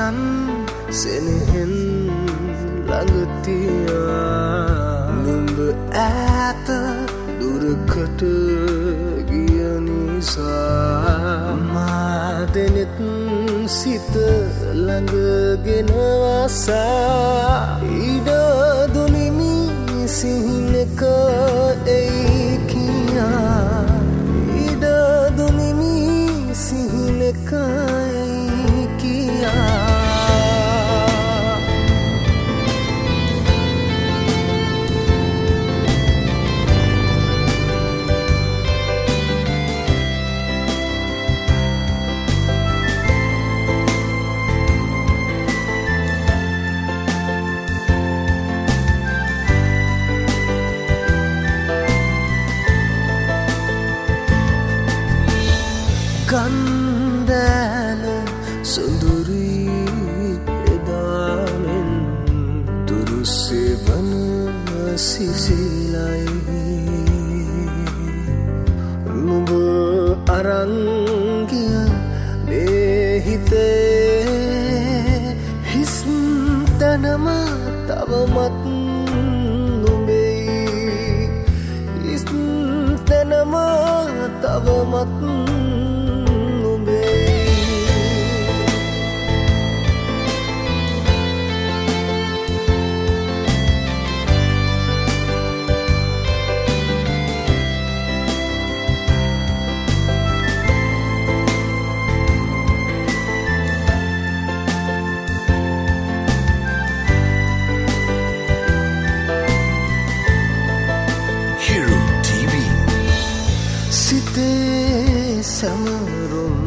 යන් සෙනෙහෙන් ළඟ තියා නුඹ ඈත දුරකට ගිය නිසා මා දෙනෙත් සිත ළඟගෙන ආසා ඉඩ දුනිමි සිහිනක එයි කියා ඉඩ දුනිමි සිහිනක එයි කියා කන්දෑල සොඳුරුයි එදාමෙන් දුරුසේ වන සිසිලයි නුඹ අරන් ගිය මේ හිතේ හිස් තැනම තවමත් නුඹෙයි හිස් තැනම තවමත් සිතේ සමරුම්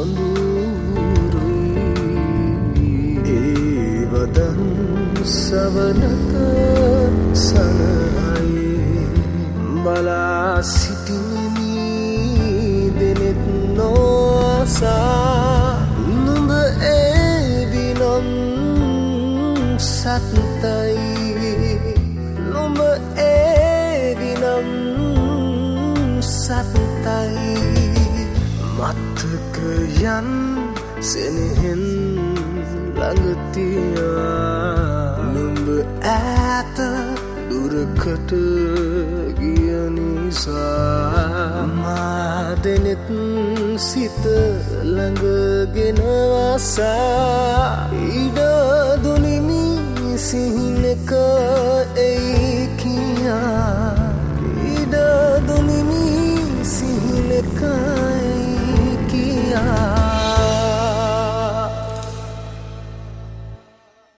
සොඳුරුයි ඒ වදන් සවනක සනහයි බලා සිටිමි දෙනෙත් නොඅසා නුඹ එවිනම් සත්තයි නුඹ එවිනම් සත්තයි මතක යන් සෙනෙහෙන් ළඟ තියා නුඹ ඈත දුරකට ගිය නිසා මා දෙනෙත් සිත ළඟගෙන ආසා ඉඩ දුනිමි සිහිනක එයි කියා ඉඩ දුනිමි සිහිනක